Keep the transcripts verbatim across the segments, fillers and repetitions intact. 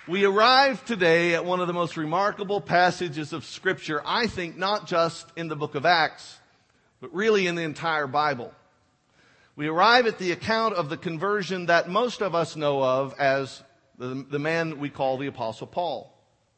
We arrive today at one of the most remarkable passages of Scripture, I think, not just in the book of Acts, but really in the entire Bible. We arrive at the account of the conversion that most of us know of as the, the man we call the Apostle Paul.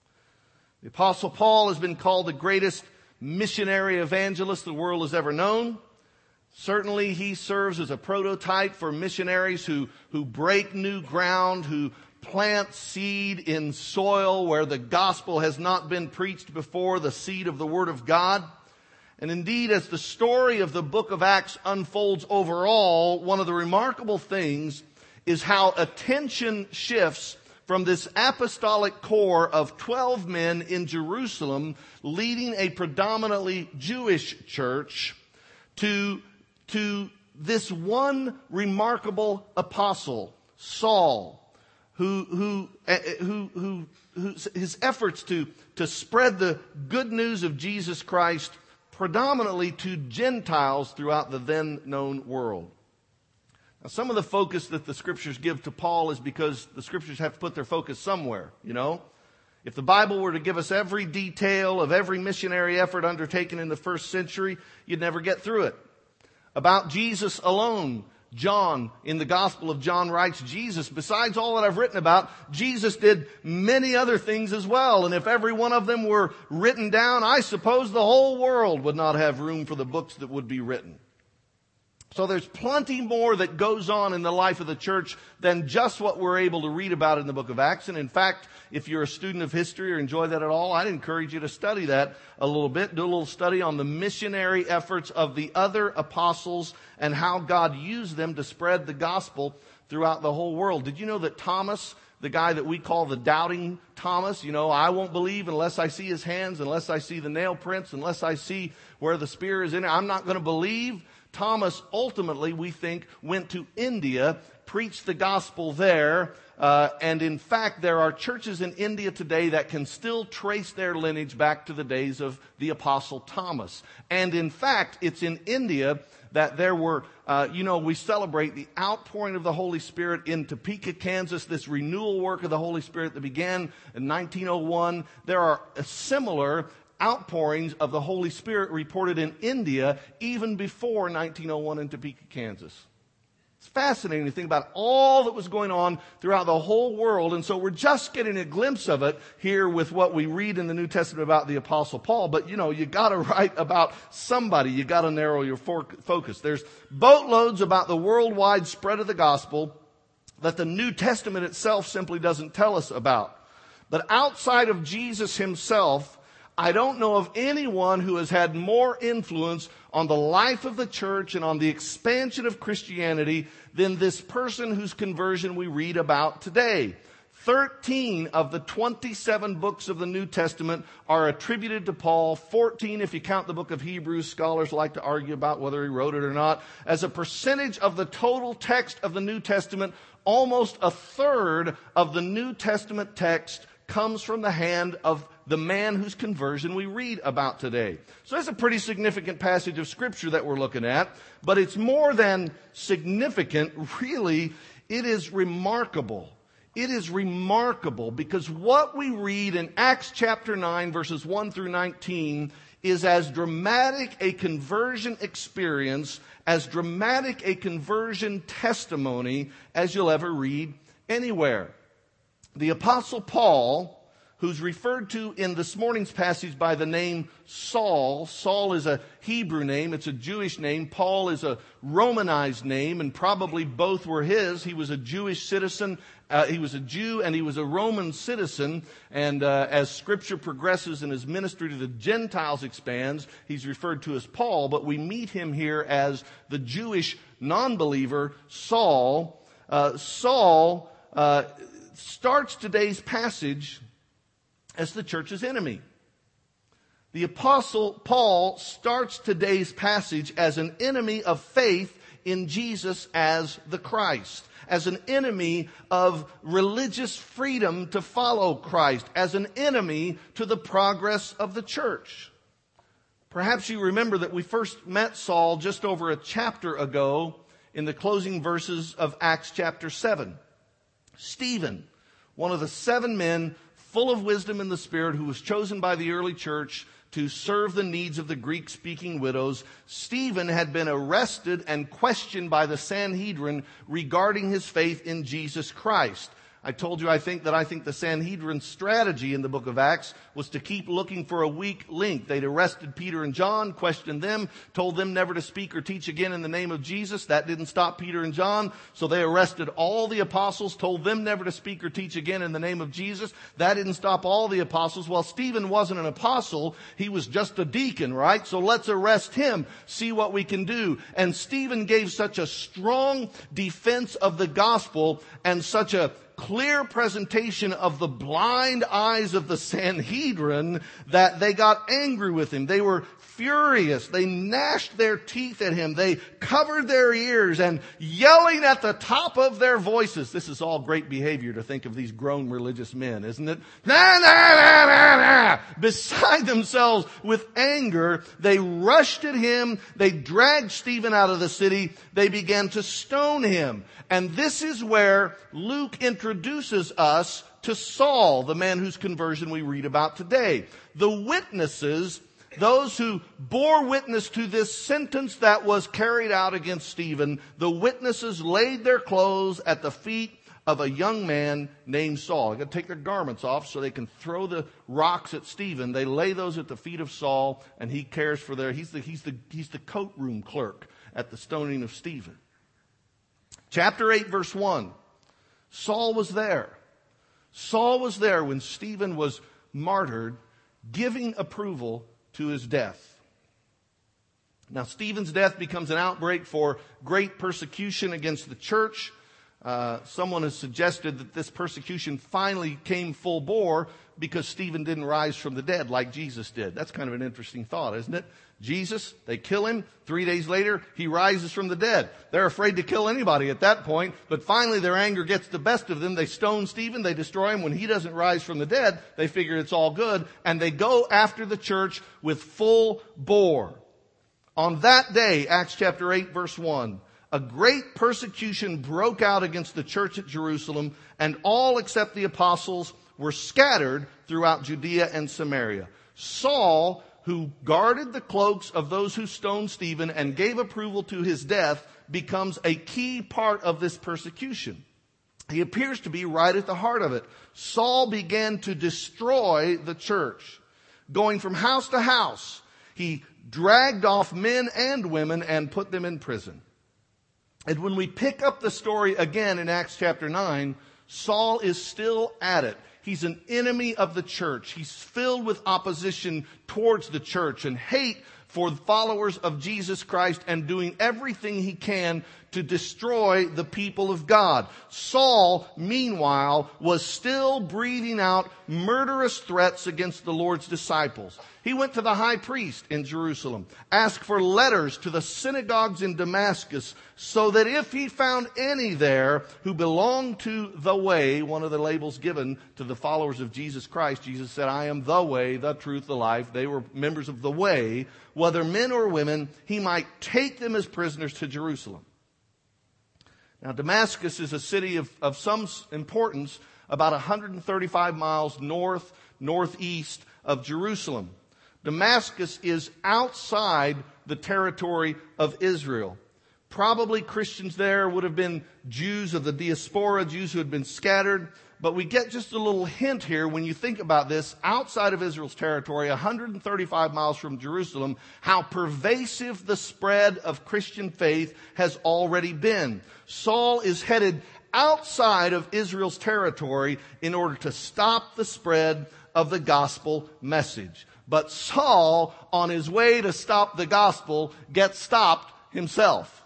The Apostle Paul has been called the greatest missionary evangelist the world has ever known. Certainly he serves as a prototype for missionaries who, who break new ground, who plant seed in soil where the gospel has not been preached before, the seed of the Word of God. And indeed, as the story of the book of Acts unfolds overall, one of the remarkable things is how attention shifts from this apostolic core of twelve men in Jerusalem leading a predominantly Jewish church to, to this one remarkable apostle, Saul, Who, who, who, who, who, his efforts to, to spread the good news of Jesus Christ predominantly to Gentiles throughout the then known world. Now, some of the focus that the Scriptures give to Paul is because the Scriptures have to put their focus somewhere, you know. If the Bible were to give us every detail of every missionary effort undertaken in the first century, you'd never get through it. About Jesus alone, John, in the Gospel of John, writes, Jesus, besides all that I've written about, Jesus did many other things as well. And if every one of them were written down, I suppose the whole world would not have room for the books that would be written. So there's plenty more that goes on in the life of the church than just what we're able to read about in the book of Acts. And in fact, if you're a student of history or enjoy that at all, I'd encourage you to study that a little bit. Do a little study on the missionary efforts of the other apostles and how God used them to spread the gospel throughout the whole world. Did you know that Thomas, the guy that we call the doubting Thomas, you know, I won't believe unless I see his hands, unless I see the nail prints, unless I see where the spear is in it, I'm not going to believe. Thomas ultimately, we think, went to India, preached the gospel there, uh, and in fact, there are churches in India today that can still trace their lineage back to the days of the Apostle Thomas. And in fact, it's in India that there were, uh, you know, we celebrate the outpouring of the Holy Spirit in Topeka, Kansas, this renewal work of the Holy Spirit that began in nineteen oh one. There are similar outpourings of the Holy Spirit reported in India even before nineteen oh one in Topeka, Kansas. It's fascinating to think about all that was going on throughout the whole world. And so we're just getting a glimpse of it here with what we read in the New Testament about the Apostle Paul. But, you know, you got to write about somebody. You got to narrow your focus. There's boatloads about the worldwide spread of the gospel that the New Testament itself simply doesn't tell us about. But outside of Jesus himself, I don't know of anyone who has had more influence on the life of the church and on the expansion of Christianity than this person whose conversion we read about today. Thirteen of the twenty-seven books of the New Testament are attributed to Paul. Fourteen, if you count the book of Hebrews. Scholars like to argue about whether he wrote it or not. As a percentage of the total text of the New Testament, almost a third of the New Testament text comes from the hand of the man whose conversion we read about today. So that's a pretty significant passage of Scripture that we're looking at. But it's more than significant. Really, it is remarkable. It is remarkable because what we read in Acts chapter nine, verses one through nineteen, is as dramatic a conversion experience, as dramatic a conversion testimony as you'll ever read anywhere. The Apostle Paul, who's referred to in this morning's passage by the name Saul. Saul is a Hebrew name. It's a Jewish name. Paul is a Romanized name, and probably both were his. He was a Jewish citizen. Uh, he was a Jew, and he was a Roman citizen. And uh, as Scripture progresses and his ministry to the Gentiles expands, he's referred to as Paul. But we meet him here as the Jewish non-believer, Saul. Uh, Saul uh, starts today's passage as the church's enemy. The Apostle Paul starts today's passage as an enemy of faith in Jesus as the Christ, as an enemy of religious freedom to follow Christ, as an enemy to the progress of the church. Perhaps you remember that we first met Saul just over a chapter ago in the closing verses of Acts chapter seven. Stephen, one of the seven men full of wisdom in the Spirit who was chosen by the early church to serve the needs of the Greek-speaking widows. Stephen had been arrested and questioned by the Sanhedrin regarding his faith in Jesus Christ. I told you I think that I think the Sanhedrin's strategy in the book of Acts was to keep looking for a weak link. They'd arrested Peter and John, questioned them, told them never to speak or teach again in the name of Jesus. That didn't stop Peter and John. So they arrested all the apostles, told them never to speak or teach again in the name of Jesus. That didn't stop all the apostles. Well, Stephen wasn't an apostle. He was just a deacon, right? So let's arrest him, see what we can do. And Stephen gave such a strong defense of the gospel and such a clear presentation of the blind eyes of the Sanhedrin that they got angry with him. They were furious. They gnashed their teeth at him. They covered their ears and yelling at the top of their voices. This is all great behavior to think of these grown religious men, isn't it? Nah, nah, nah, nah, nah. Beside themselves with anger, they rushed at him. They dragged Stephen out of the city. They began to stone him. And this is where Luke introduces us to Saul, the man whose conversion we read about today. The witnesses, those who bore witness to this sentence that was carried out against Stephen, the witnesses laid their clothes at the feet of a young man named Saul. They're going to take their garments off so they can throw the rocks at Stephen. They lay those at the feet of Saul, and he cares for their, he's the, he's the, he's the coat room clerk at the stoning of Stephen. Chapter eight, verse one. Saul was there. Saul was there when Stephen was martyred, giving approval to his death. Now, Stephen's death becomes an outbreak for great persecution against the church. Uh, someone has suggested that this persecution finally came full bore because Stephen didn't rise from the dead like Jesus did. That's kind of an interesting thought, isn't it? Jesus, they kill him. Three days later, he rises from the dead. They're afraid to kill anybody at that point, but finally their anger gets the best of them. They stone Stephen. They destroy him. When he doesn't rise from the dead, they figure it's all good, and they go after the church with full bore. On that day, Acts chapter eight, verse one, a great persecution broke out against the church at Jerusalem, and all except the apostles were scattered throughout Judea and Samaria. Saul, who guarded the cloaks of those who stoned Stephen and gave approval to his death, becomes a key part of this persecution. He appears to be right at the heart of it. Saul began to destroy the church. Going from house to house, he dragged off men and women and put them in prison. And when we pick up the story again in Acts chapter nine, Saul is still at it. He's an enemy of the church. He's filled with opposition towards the church and hate for the followers of Jesus Christ and doing everything he can to destroy the people of God. Saul, meanwhile, was still breathing out murderous threats against the Lord's disciples. He went to the high priest in Jerusalem, asked for letters to the synagogues in Damascus, so that if he found any there who belonged to the way, one of the labels given to the followers of Jesus Christ, Jesus said, I am the way, the truth, the life. They were members of the way. Whether men or women, he might take them as prisoners to Jerusalem. Now, Damascus is a city of, of some importance, about one hundred thirty-five miles north, northeast of Jerusalem. Damascus is outside the territory of Israel. Probably Christians there would have been Jews of the diaspora, Jews who had been scattered. But we get just a little hint here when you think about this, outside of Israel's territory, one hundred thirty-five miles from Jerusalem, how pervasive the spread of Christian faith has already been. Saul is headed outside of Israel's territory in order to stop the spread of the gospel message. But Saul, on his way to stop the gospel, gets stopped himself.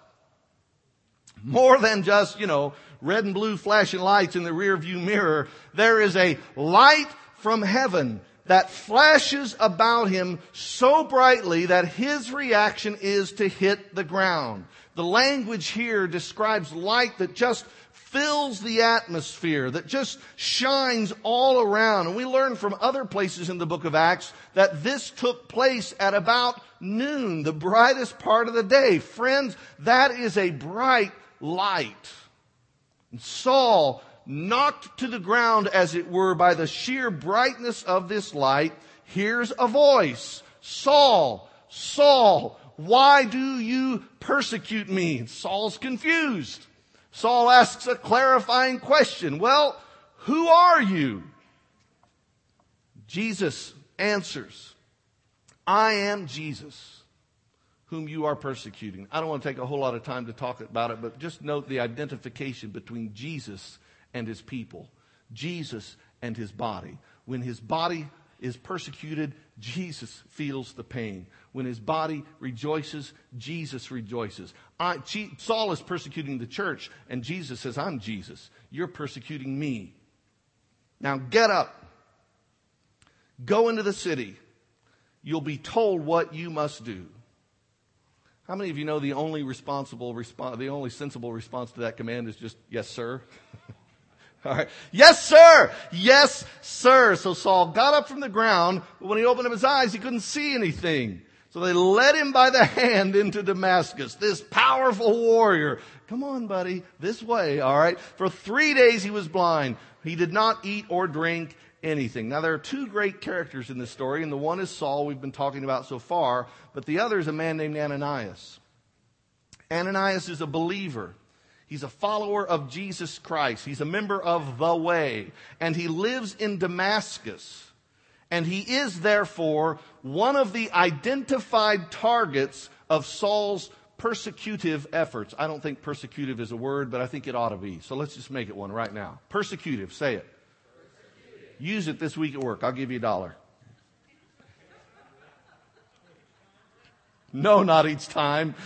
More than just, you know, red and blue flashing lights in the rear view mirror. There is a light from heaven that flashes about him so brightly that his reaction is to hit the ground. The language here describes light that just fills the atmosphere, that just shines all around. And we learn from other places in the book of Acts that this took place at about noon, the brightest part of the day. Friends, that is a bright light. And Saul knocked to the ground as it were by the sheer brightness of this light, hears a voice. Saul, Saul, why do you persecute me? Saul's confused. Saul asks a clarifying question. Well, who are you? Jesus answers, I am Jesus, whom you are persecuting. I don't want to take a whole lot of time to talk about it, but just note the identification between Jesus and his people, Jesus and his body. When his body is persecuted, Jesus feels the pain. When his body rejoices, Jesus rejoices. I, G, Saul is persecuting the church, and Jesus says, I'm Jesus. You're persecuting me. Now get up. Go into the city. You'll be told what you must do. How many of you know the only responsible response, the only sensible response to that command is just, yes, sir? All right. Yes, sir. Yes, sir. So Saul got up from the ground, but when he opened up his eyes, he couldn't see anything. So they led him by the hand into Damascus, this powerful warrior. Come on, buddy, this way, all right? For three days he was blind. He did not eat or drink anything. Now, there are two great characters in this story, and the one is Saul, we've been talking about so far, but the other is a man named Ananias. Ananias is a believer. He's a follower of Jesus Christ. He's a member of the Way, and he lives in Damascus. And he is, therefore, one of the identified targets of Saul's persecutive efforts. I don't think persecutive is a word, but I think it ought to be. So let's just make it one right now. Persecutive, say it. Use it this week at work. I'll give you a dollar. No, not each time.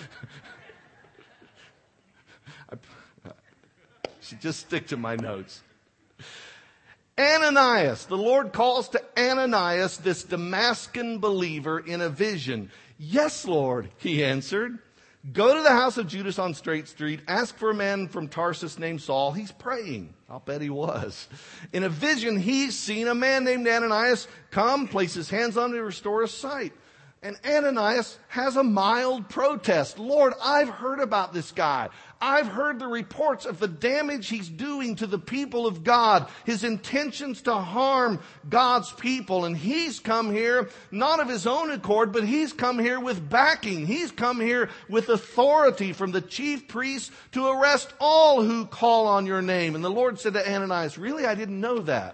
I should just stick to my notes. Ananias, the Lord calls to Ananias, this Damascus believer, in a vision. Yes, Lord, he answered. Go to the house of Judas on Straight Street. Ask for a man from Tarsus named Saul. He's praying. I'll bet he was. In a vision, he's seen a man named Ananias come, place his hands on him to restore his sight. And Ananias has a mild protest. Lord, I've heard about this guy. I've heard the reports of the damage he's doing to the people of God, his intentions to harm God's people. And he's come here, not of his own accord, but he's come here with backing. He's come here with authority from the chief priests to arrest all who call on your name. And the Lord said to Ananias, really, I didn't know that.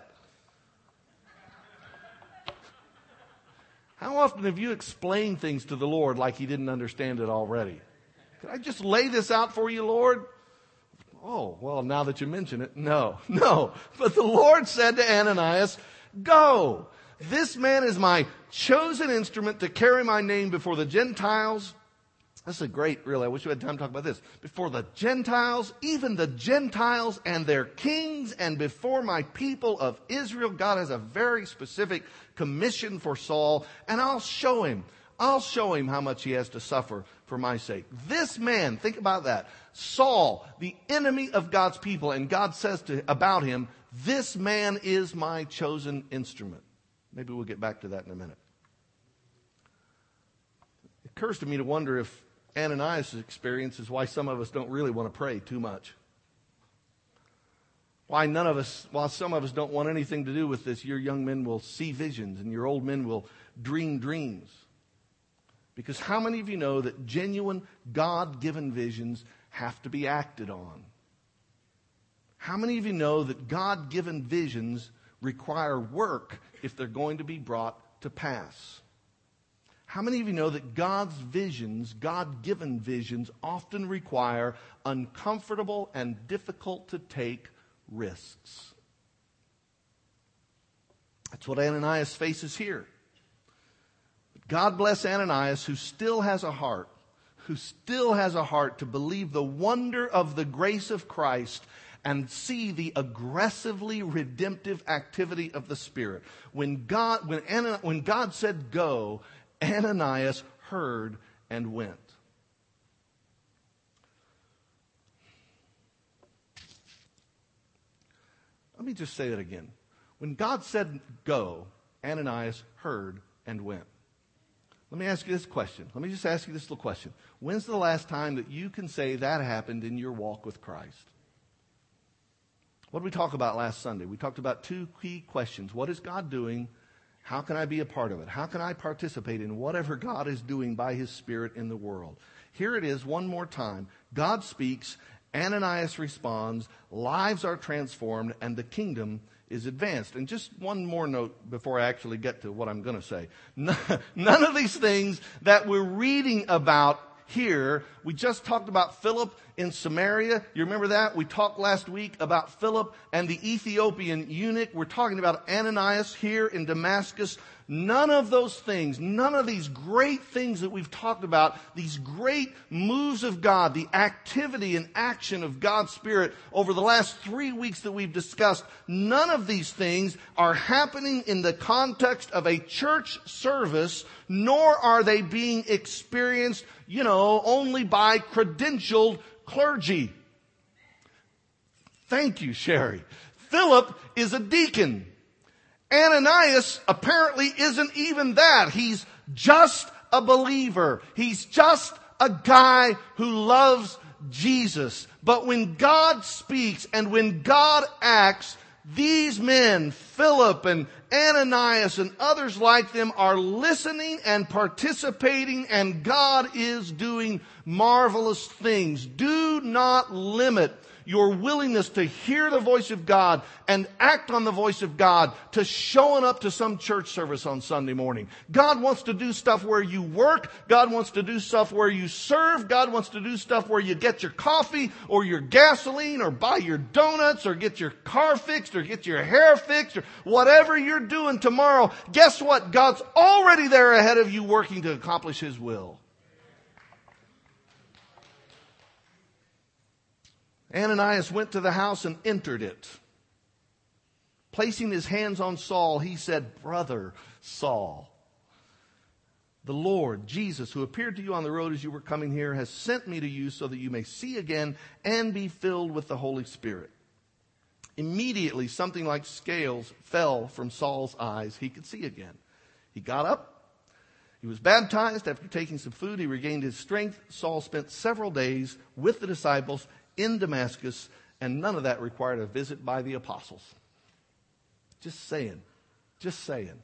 How often have you explained things to the Lord like he didn't understand it already? Could I just lay this out for you, Lord? Oh, well, now that you mention it, no, no. But the Lord said to Ananias, go. This man is my chosen instrument to carry my name before the Gentiles. This is a great, really, I wish we had time to talk about this. Before the Gentiles, even the Gentiles and their kings, and before my people of Israel. God has a very specific commission for Saul, and I'll show him. I'll show him how much he has to suffer for my sake. This man, think about that. Saul, the enemy of God's people, and God says to, about him, this man is my chosen instrument. Maybe we'll get back to that in a minute. It occurs to me to wonder if Ananias' experience is why some of us don't really want to pray too much. Why none of us, while some of us don't want anything to do with this, your young men will see visions and your old men will dream dreams. Because how many of you know that genuine God-given visions have to be acted on? How many of you know that God-given visions require work if they're going to be brought to pass? How many of you know that God's visions, God-given visions, often require uncomfortable and difficult to take risks? That's what Ananias faces here. God bless Ananias, who still has a heart, who still has a heart to believe the wonder of the grace of Christ and see the aggressively redemptive activity of the Spirit. When God, when, Ananias, when God said go, Ananias heard and went. Let me just say that again. When God said go, Ananias heard and went. Let me ask you this question. Let me just ask you this little question. When's the last time that you can say that happened in your walk with Christ? What did we talk about last Sunday? We talked about two key questions. What is God doing? How can I be a part of it? How can I participate in whatever God is doing by His Spirit in the world? Here it is one more time. God speaks, Ananias responds, lives are transformed, and the kingdom is advanced. And just one more note before I actually get to what I'm going to say. None of these things that we're reading about here, we just talked about Philip in Samaria. You remember that? We talked last week about Philip and the Ethiopian eunuch. We're talking about Ananias here in Damascus. None of those things, none of these great things that we've talked about, these great moves of God, the activity and action of God's Spirit over the last three weeks that we've discussed, none of these things are happening in the context of a church service, nor are they being experienced, you know, only by credentialed clergy. Thank you, Sherry. Philip is a deacon. Ananias apparently isn't even that. He's just a believer. He's just a guy who loves Jesus. But when God speaks and when God acts, these men, Philip and Ananias and others like them, are listening and participating, and God is doing marvelous things. Do not limit your willingness to hear the voice of God and act on the voice of God to showing up to some church service on Sunday morning. God wants to do stuff where you work. God wants to do stuff where you serve. God wants to do stuff where you get your coffee or your gasoline or buy your donuts or get your car fixed or get your hair fixed or whatever you're doing tomorrow. Guess what? God's already there ahead of you working to accomplish His will. Ananias went to the house and entered it. Placing his hands on Saul, he said, "Brother Saul, the Lord Jesus, who appeared to you on the road as you were coming here, has sent me to you so that you may see again and be filled with the Holy Spirit." Immediately, something like scales fell from Saul's eyes. He could see again. He got up. He was baptized. After taking some food, he regained his strength. Saul spent several days with the disciples in Damascus, and none of that required a visit by the apostles. Just saying. Just saying.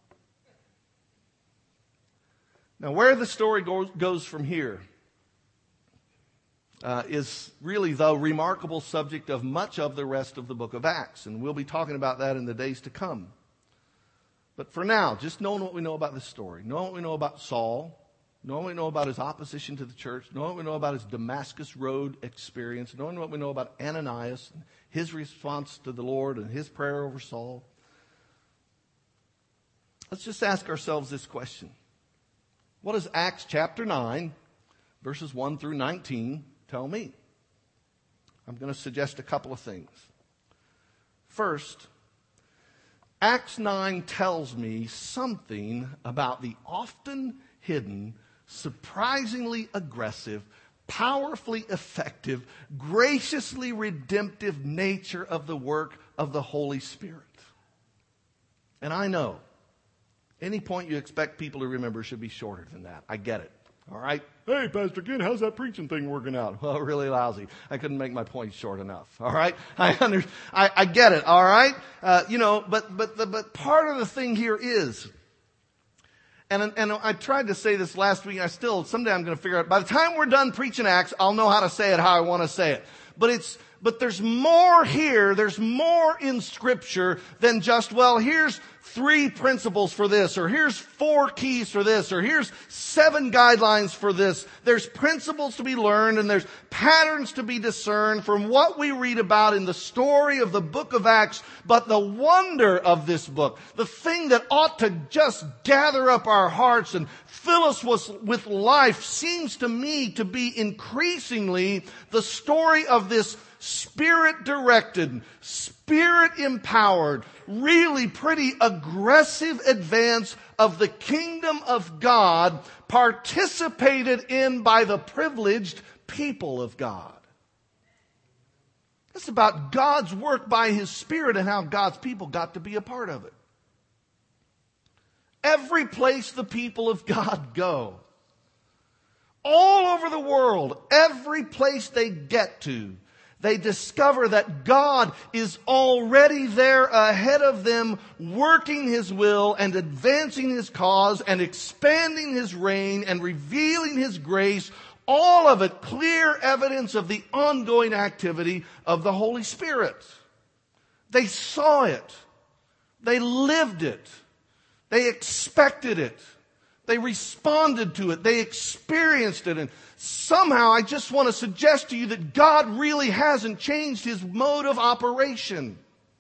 Now, where the story goes, goes from here uh, is really the remarkable subject of much of the rest of the book of Acts, and we'll be talking about that in the days to come. But for now, just knowing what we know about this story, knowing what we know about Saul, knowing what we know about his opposition to the church, knowing what we know about his Damascus Road experience, knowing what we know about Ananias and his response to the Lord and his prayer over Saul, let's just ask ourselves this question. What does Acts chapter nine, verses one through nineteen tell me? I'm going to suggest a couple of things. First, Acts nine tells me something about the often hidden, surprisingly aggressive, powerfully effective, graciously redemptive nature of the work of the Holy Spirit. And I know, any point you expect people to remember should be shorter than that. I get it. All right? Hey, Pastor Ken, how's that preaching thing working out? Well, really lousy. I couldn't make my point short enough. All right? I under, I, I get it. All right? Uh, you know, but, but, the, but part of the thing here is, And, and I tried to say this last week, and I still, someday I'm going to figure out, by the time we're done preaching Acts, I'll know how to say it how I want to say it. But it's, but there's more here, there's more in Scripture than just, well, here's three principles for this, or here's four keys for this, or here's seven guidelines for this. There's principles to be learned, and there's patterns to be discerned from what we read about in the story of the book of Acts. But the wonder of this book, the thing that ought to just gather up our hearts and fill us with, with life, seems to me to be increasingly the story of this Spirit-directed, Spirit-empowered, really pretty aggressive advance of the kingdom of God, participated in by the privileged people of God. It's about God's work by His Spirit and how God's people got to be a part of it. Every place the people of God go, all over the world, every place they get to, They discover that God is already there ahead of them, working His will and advancing His cause and expanding His reign and revealing His grace. All of it clear evidence of the ongoing activity of the Holy Spirit. They saw it. They lived it. They expected it. They responded to it. They experienced it. And somehow I just want to suggest to you that God really hasn't changed His mode of operation.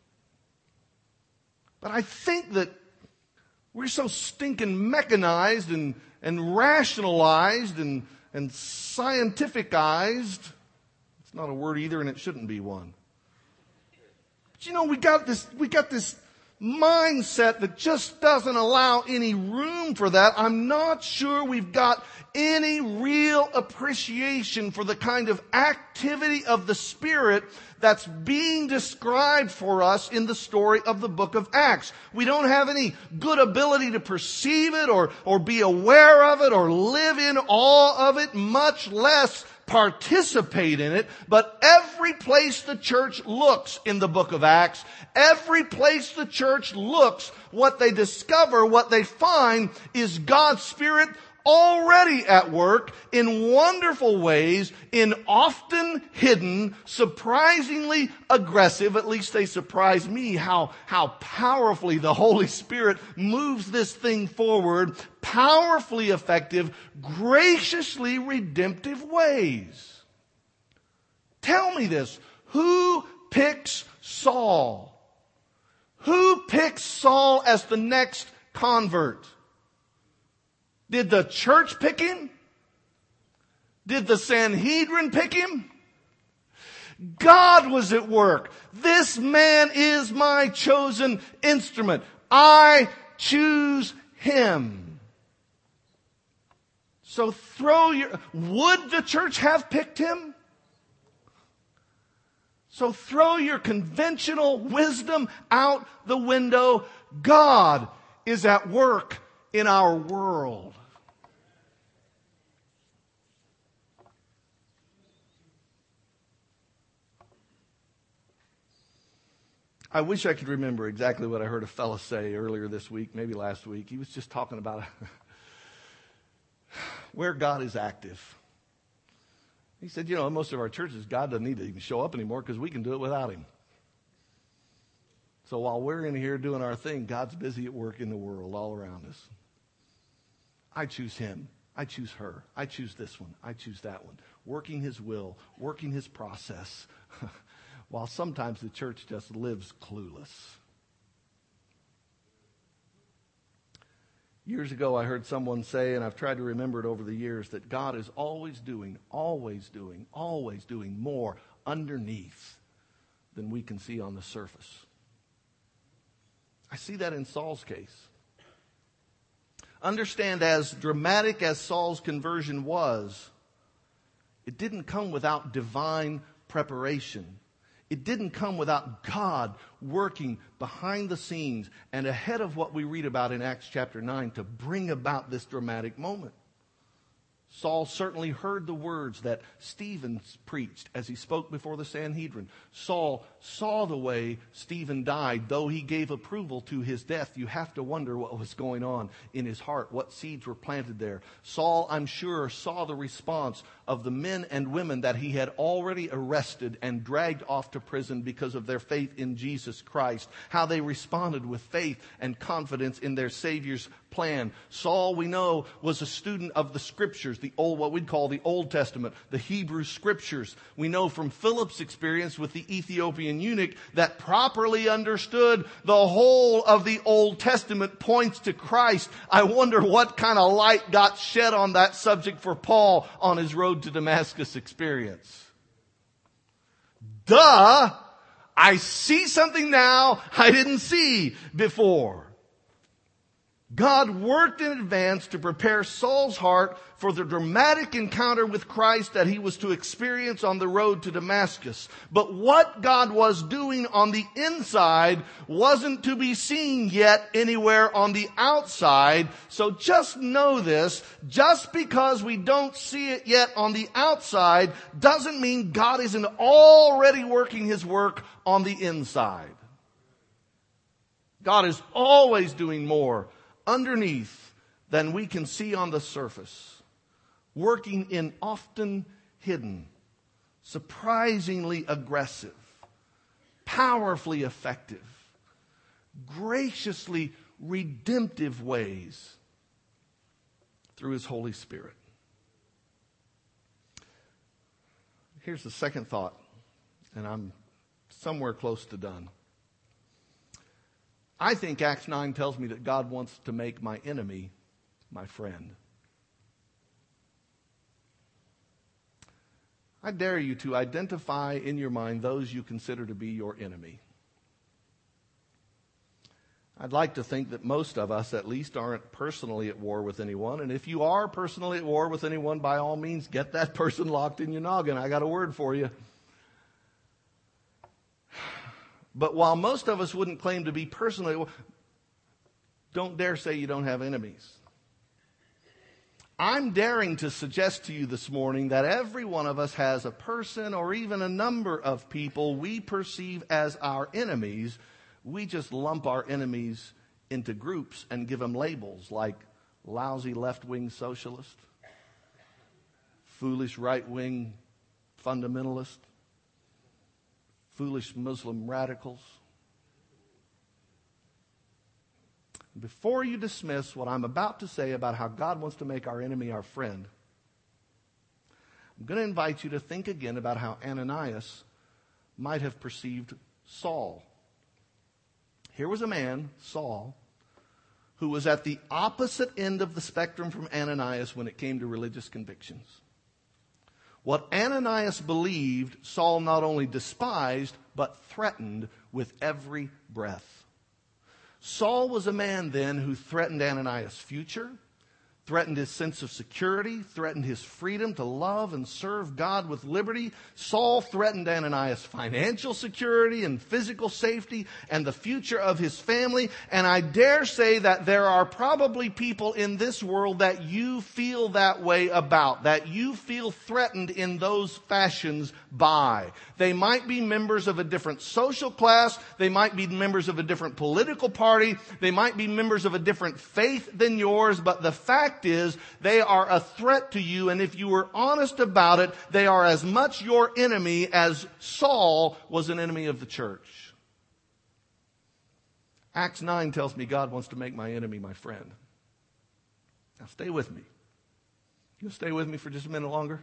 But I think that we're so stinking mechanized and, and rationalized and, and scientificized. It's not a word either, and it shouldn't be one. But you know, we got this, we got this mindset that just doesn't allow any room for that. I'm not sure we've got any real appreciation for the kind of activity of the Spirit that's being described for us in the story of the book of Acts. We don't have any good ability to perceive it or, or be aware of it or live in awe of it, much less participate in it. But every place the church looks in the book of Acts, every place the church looks, what they discover, what they find is God's Spirit already at work in wonderful ways, in often hidden, surprisingly aggressive, at least they surprise me how, how powerfully the Holy Spirit moves this thing forward, powerfully effective, graciously redemptive ways. Tell me this, who picks Saul? Who picks Saul as the next convert? Did the church pick him? Did the Sanhedrin pick him? God was at work. This man is my chosen instrument. I choose him. So throw your, would the church have picked him? So throw your conventional wisdom out the window. God is at work in our world. I wish I could remember exactly what I heard a fellow say earlier this week, maybe last week. He was just talking about where God is active. He said, you know, in most of our churches, God doesn't need to even show up anymore because we can do it without Him. So while we're in here doing our thing, God's busy at work in the world all around us. I choose Him. I choose her. I choose this one. I choose that one. Working His will, working His process. While sometimes the church just lives clueless. Years ago, I heard someone say, and I've tried to remember it over the years, that God is always doing, always doing, always doing more underneath than we can see on the surface. I see that in Saul's case. Understand, as dramatic as Saul's conversion was, it didn't come without divine preparation. It didn't come without God working behind the scenes and ahead of what we read about in Acts chapter nine to bring about this dramatic moment. Saul certainly heard the words that Stephen preached as he spoke before the Sanhedrin. Saul saw the way Stephen died, though he gave approval to his death. You have to wonder what was going on in his heart, what seeds were planted there. Saul, I'm sure, saw the response of the men and women that he had already arrested and dragged off to prison because of their faith in Jesus Christ, how they responded with faith and confidence in their Savior's plan. Saul, we know, was a student of the Scriptures, the old, what we'd call the Old Testament, the Hebrew Scriptures. We know from Philip's experience with the Ethiopian eunuch that properly understood the whole of the Old Testament points to Christ. I wonder what kind of light got shed on that subject for Paul on his road to Damascus experience. Duh! I see something now I didn't see before. God worked in advance to prepare Saul's heart for the dramatic encounter with Christ that he was to experience on the road to Damascus. But what God was doing on the inside wasn't to be seen yet anywhere on the outside. So just know this, just because we don't see it yet on the outside doesn't mean God isn't already working His work on the inside. God is always doing more underneath than we can see on the surface, working in often hidden, surprisingly aggressive, powerfully effective, graciously redemptive ways through His Holy Spirit. Here's the second thought, and I'm somewhere close to done. I think Acts nine tells me that God wants to make my enemy my friend. I dare you to identify in your mind those you consider to be your enemy. I'd like to think that most of us at least aren't personally at war with anyone. And if you are personally at war with anyone, by all means, get that person locked in your noggin. I got a word for you. But while most of us wouldn't claim to be personally, don't dare say you don't have enemies. I'm daring to suggest to you this morning that every one of us has a person or even a number of people we perceive as our enemies. We just lump our enemies into groups and give them labels like lousy left-wing socialist, foolish right-wing fundamentalist, foolish Muslim radicals. Before you dismiss what I'm about to say about how God wants to make our enemy our friend, I'm going to invite you to think again about how Ananias might have perceived Saul. Here was a man, Saul, who was at the opposite end of the spectrum from Ananias when it came to religious convictions. What Ananias believed, Saul not only despised, but threatened with every breath. Saul was a man then who threatened Ananias' future, threatened his sense of security, threatened his freedom to love and serve God with liberty. Saul threatened Ananias' financial security and physical safety and the future of his family. And I dare say that there are probably people in this world that you feel that way about, that you feel threatened in those fashions by. They might be members of a different social class. They might be members of a different political party. They might be members of a different faith than yours. But the fact is, they are a threat to you, and if you were honest about it, they are as much your enemy as Saul was an enemy of the church. Acts nine tells me God wants to make my enemy my friend. Now stay with me. You'll stay with me for just a minute longer?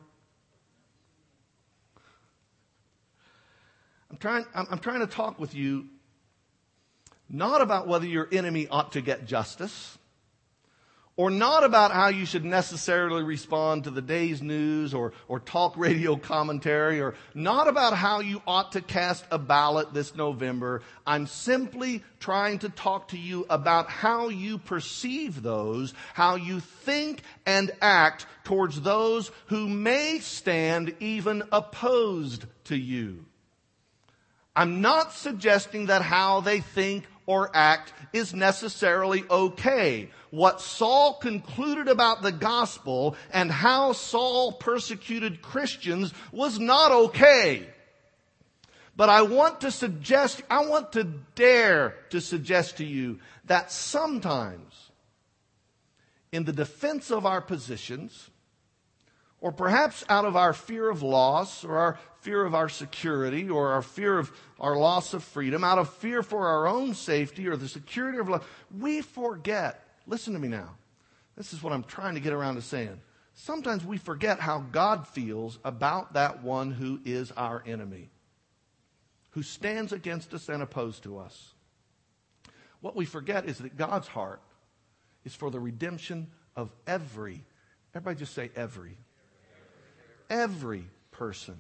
I'm trying, I'm, I'm trying to talk with you not about whether your enemy ought to get justice, or not about how you should necessarily respond to the day's news or, or talk radio commentary, or not about how you ought to cast a ballot this November. I'm simply trying to talk to you about how you perceive those, how you think and act towards those who may stand even opposed to you. I'm not suggesting that how they think or act is necessarily okay. What Saul concluded about the gospel and how Saul persecuted Christians was not okay. But I want to suggest, I want to dare to suggest to you that sometimes in the defense of our positions, or perhaps out of our fear of loss, or our fear of our security, or our fear of our loss of freedom, out of fear for our own safety or the security of life, we forget. Listen to me now. This is what I'm trying to get around to saying. Sometimes we forget how God feels about that one who is our enemy, who stands against us and opposed to us. What we forget is that God's heart is for the redemption of every, everybody just say every, every person.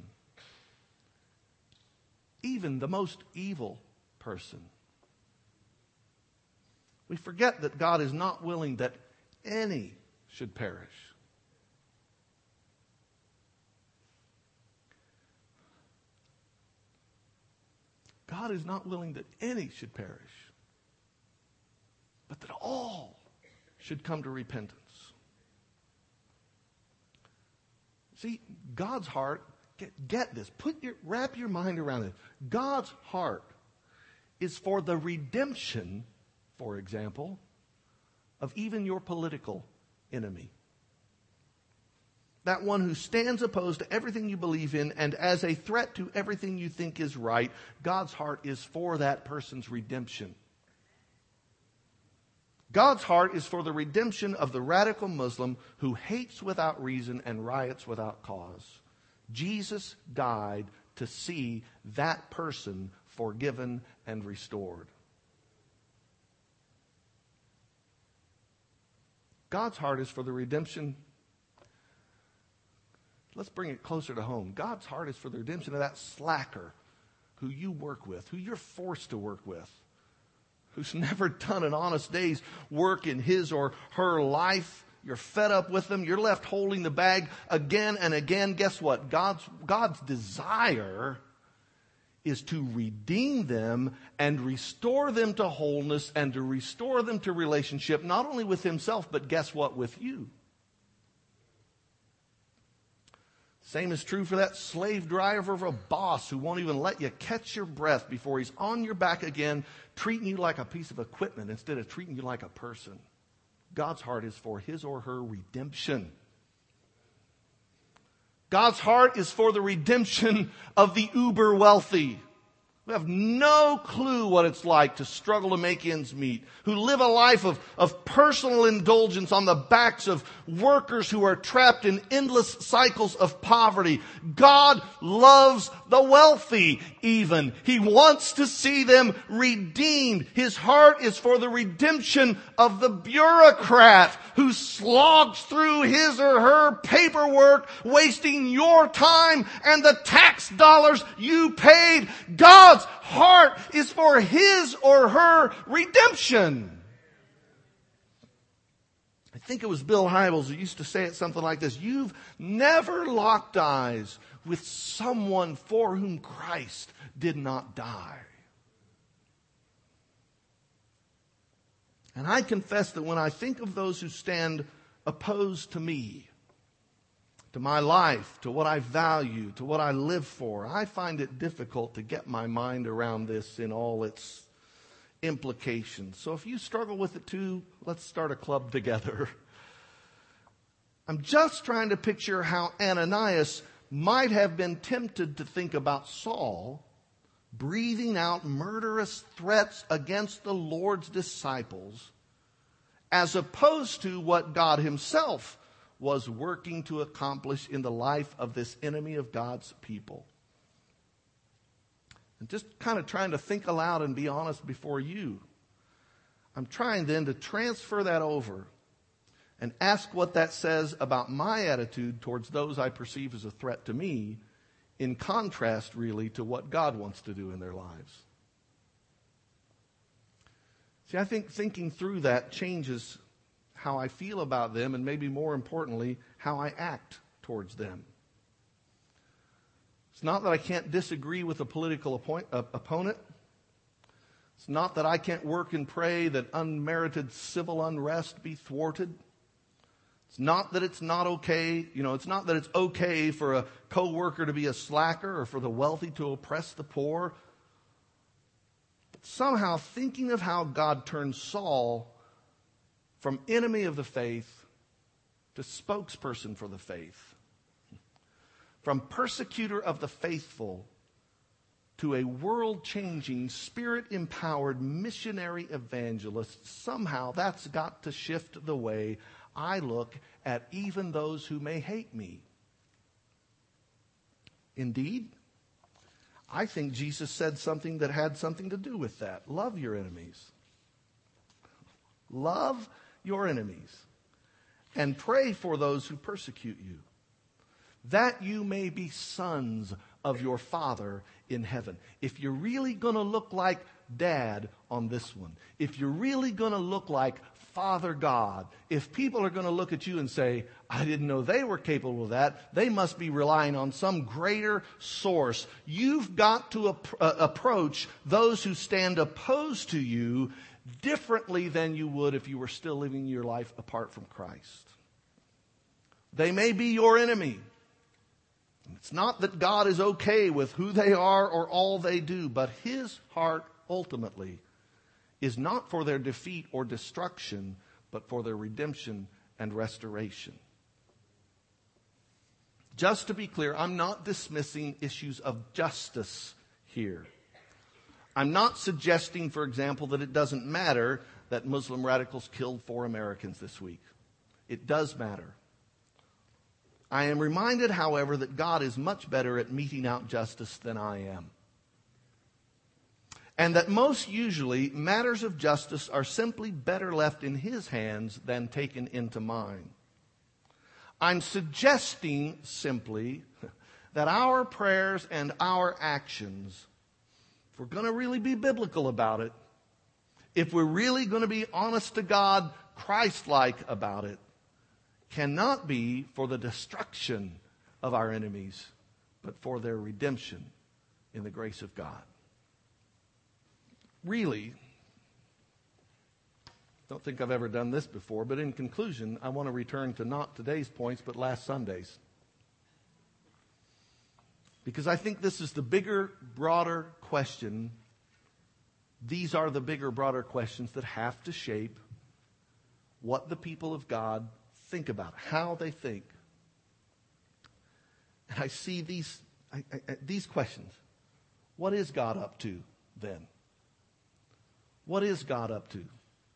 Even the most evil person. We forget that God is not willing that any should perish. God is not willing that any should perish, but that all should come to repentance. See, God's heart, get, get this, put your, wrap your mind around it. God's heart is for the redemption, for example, of even your political enemy. That one who stands opposed to everything you believe in and as a threat to everything you think is right, God's heart is for that person's redemption. God's heart is for the redemption of the radical Muslim who hates without reason and riots without cause. Jesus died to see that person forgiven and restored. God's heart is for the redemption. Let's bring it closer to home. God's heart is for the redemption of that slacker who you work with, who you're forced to work with, who's never done an honest day's work in his or her life. You're fed up with them. You're left holding the bag again and again. Guess what? God's, God's desire is to redeem them and restore them to wholeness and to restore them to relationship, not only with himself, but guess what? With you. Same is true for that slave driver of a boss who won't even let you catch your breath before he's on your back again, treating you like a piece of equipment instead of treating you like a person. God's heart is for his or her redemption. God's heart is for the redemption of the uber wealthy. We have no clue what it's like to struggle to make ends meet, who live a life of, of personal indulgence on the backs of workers who are trapped in endless cycles of poverty. God loves the wealthy even. He wants to see them redeemed. His heart is for the redemption of the bureaucrat who slogs through his or her paperwork, wasting your time and the tax dollars you paid. God's heart is for his or her redemption. I think it was Bill Hybels who used to say it something like this: you've never locked eyes with someone for whom Christ did not die. And I confess that when I think of those who stand opposed to me, to my life, to what I value, to what I live for, I find it difficult to get my mind around this in all its implications. So if you struggle with it too, let's start a club together. I'm just trying to picture how Ananias might have been tempted to think about Saul breathing out murderous threats against the Lord's disciples, as opposed to what God himself was working to accomplish in the life of this enemy of God's people. And just kind of trying to think aloud and be honest before you, I'm trying then to transfer that over and ask what that says about my attitude towards those I perceive as a threat to me, in contrast really to what God wants to do in their lives. See, I think thinking through that changes how I feel about them, and maybe more importantly, how I act towards them. It's not that I can't disagree with a political appoint, uh, opponent. It's not that I can't work and pray that unmerited civil unrest be thwarted. It's not that it's not okay, you know, it's not that it's okay for a co-worker to be a slacker or for the wealthy to oppress the poor. But somehow thinking of how God turned Saul from enemy of the faith to spokesperson for the faith, from persecutor of the faithful to a world-changing, spirit-empowered missionary evangelist, somehow that's got to shift the way I look at even those who may hate me. Indeed, I think Jesus said something that had something to do with that. Love your enemies. Love your enemies. And pray for those who persecute you, that you may be sons of your Father in heaven. If you're really going to look like Dad on this one. If you're really going to look like Father God, if people are going to look at you and say, I didn't know they were capable of that, they must be relying on some greater source. You've got to ap- uh, approach those who stand opposed to you differently than you would if you were still living your life apart from Christ. They may be your enemy. It's not that God is okay with who they are or all they do, but His heart ultimately is not for their defeat or destruction, but for their redemption and restoration. Just to be clear, I'm not dismissing issues of justice here. I'm not suggesting, for example, that it doesn't matter that Muslim radicals killed four Americans this week. It does matter. I am reminded, however, that God is much better at meting out justice than I am. And that most usually matters of justice are simply better left in His hands than taken into mine. I'm suggesting simply that our prayers and our actions, if we're going to really be biblical about it, if we're really going to be honest to God, Christ-like about it, cannot be for the destruction of our enemies, but for their redemption in the grace of God. Really, don't think I've ever done this before, but in conclusion, I want to return to not today's points, but last Sunday's. Because I think this is the bigger, broader question. These are the bigger, broader questions that have to shape what the people of God think about, how they think. And I see these, I, I, these questions. What is God up to then? What is God up to?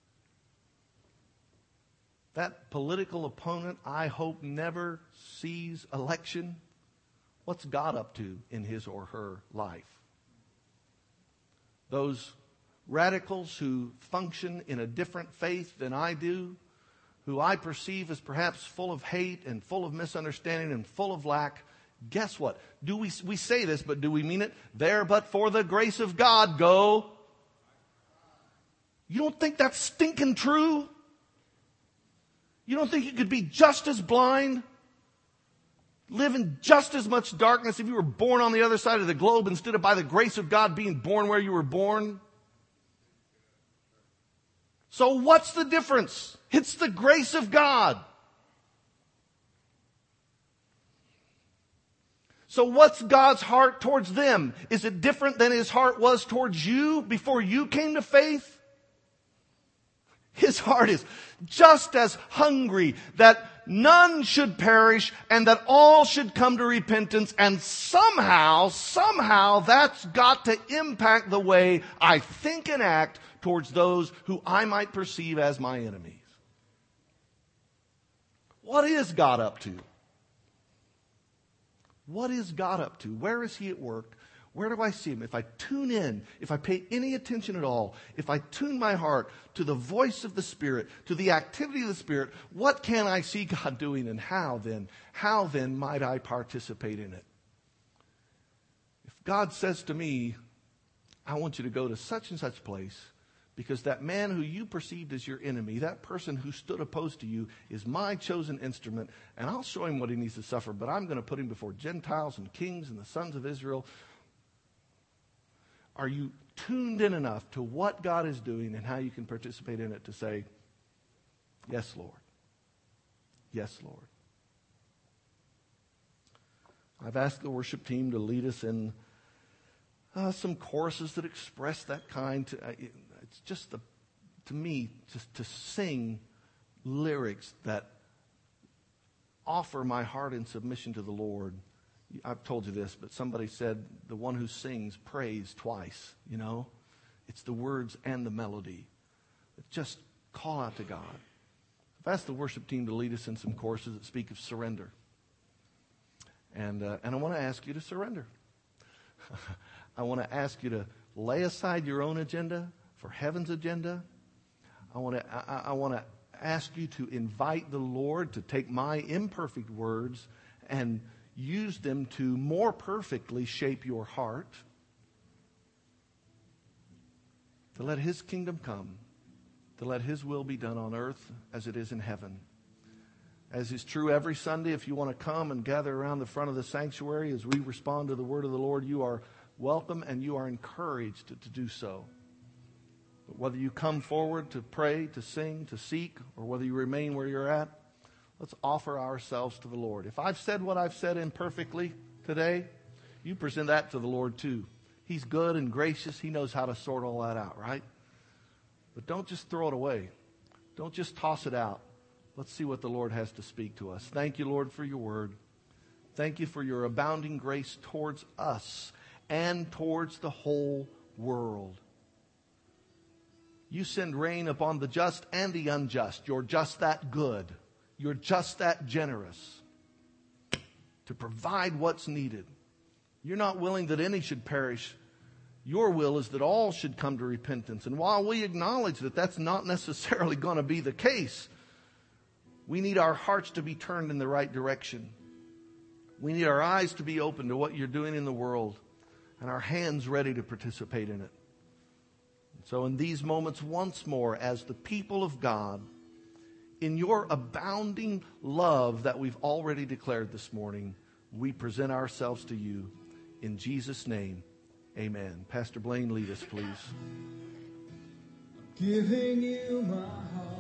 That political opponent, I hope, never sees election. What's God up to in his or her life? Those radicals who function in a different faith than I do, who I perceive as perhaps full of hate and full of misunderstanding and full of lack, guess what? Do we, we say this, but do we mean it? There, but for the grace of God, go. You don't think that's stinking true? You don't think you could be just as blind, live in just as much darkness if you were born on the other side of the globe instead of by the grace of God being born where you were born? So what's the difference? It's the grace of God. So what's God's heart towards them? Is it different than His heart was towards you before you came to faith? His heart is just as hungry that none should perish and that all should come to repentance. And somehow, somehow that's got to impact the way I think and act towards those who I might perceive as my enemies. What is God up to? What is God up to? Where is He at work? Where do I see Him? If I tune in, if I pay any attention at all, if I tune my heart to the voice of the Spirit, to the activity of the Spirit, what can I see God doing, and how then? How then might I participate in it? If God says to me, I want you to go to such and such place because that man who you perceived as your enemy, that person who stood opposed to you, is my chosen instrument, and I'll show him what he needs to suffer, but I'm going to put him before Gentiles and kings and the sons of Israel. Are you tuned in enough to what God is doing and how you can participate in it to say, yes, Lord. Yes, Lord. I've asked the worship team to lead us in uh, some choruses that express that kind. To, uh, it, it's just, the, to me, just to sing lyrics that offer my heart in submission to the Lord. I've told you this, but somebody said the one who sings prays twice, you know. It's the words and the melody. Just call out to God. I've asked the worship team to lead us in some courses that speak of surrender. And, uh, and I want to ask you to surrender. I want to ask you to lay aside your own agenda for heaven's agenda. I want to, I, I want to ask you to invite the Lord to take my imperfect words and use them to more perfectly shape your heart. to let His kingdom come, to let His will be done on earth as it is in heaven. As is true every Sunday, if you want to come and gather around the front of the sanctuary as we respond to the word of the Lord, you are welcome and you are encouraged to, to do so. But whether you come forward to pray, to sing, to seek, or whether you remain where you're at, let's offer ourselves to the Lord. If I've said what I've said imperfectly today, you present that to the Lord too. He's good and gracious. He knows how to sort all that out, right? But don't just throw it away. Don't just toss it out. Let's see what the Lord has to speak to us. Thank you, Lord, for your word. Thank you for your abounding grace towards us and towards the whole world. You send rain upon the just and the unjust. You're just that good. You're just that generous to provide what's needed. You're not willing that any should perish. Your will is that all should come to repentance. And while we acknowledge that that's not necessarily going to be the case, we need our hearts to be turned in the right direction. We need our eyes to be open to what you're doing in the world and our hands ready to participate in it. So in these moments, once more, as the people of God, in your abounding love that we've already declared this morning, we present ourselves to you. In Jesus' name, amen. Pastor Blaine, lead us, please. Giving you my heart.